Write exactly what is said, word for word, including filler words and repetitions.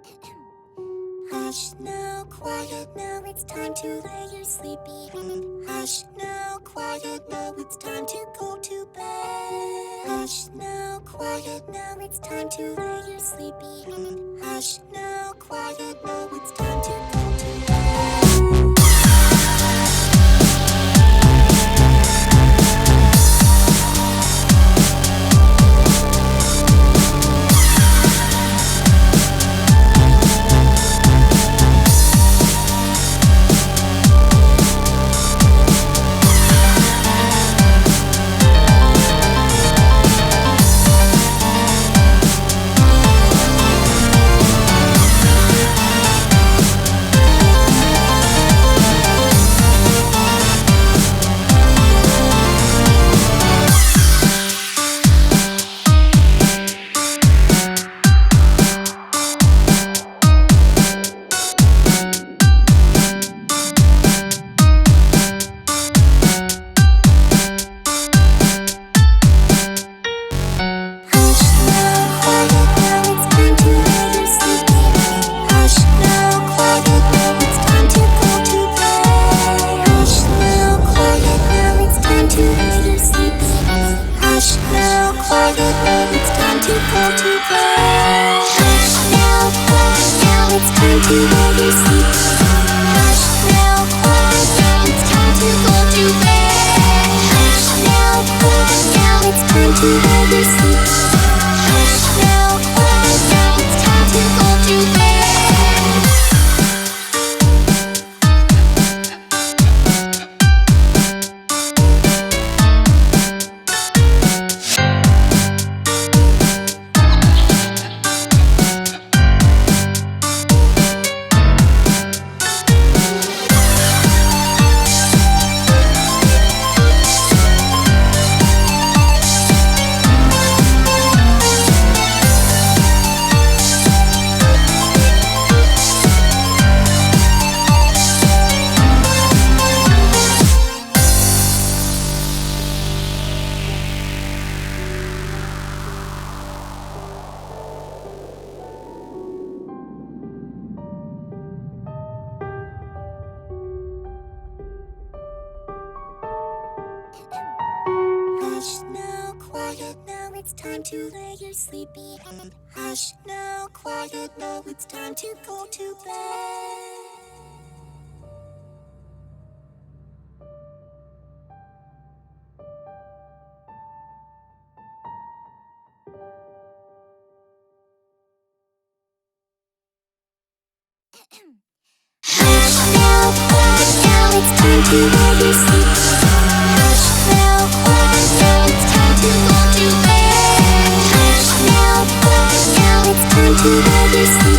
Hush now, quiet now, it's time to lay your sleepy head. Hush now, quiet now, it's time to go to bed. Hush now, quiet now, it's time to lay your sleepy head. Hush now, quiet now, it's time to go to bed. Hush now, quiet now, it's time to lay your sleepy head. Hush now, quiet now, it's time to go to bed. Hush now, quiet now, it's time to lay your sleepy head. Hush now, quiet now, it's time to go to bed. Hush now, quiet now, it's time to lay your sleepy head.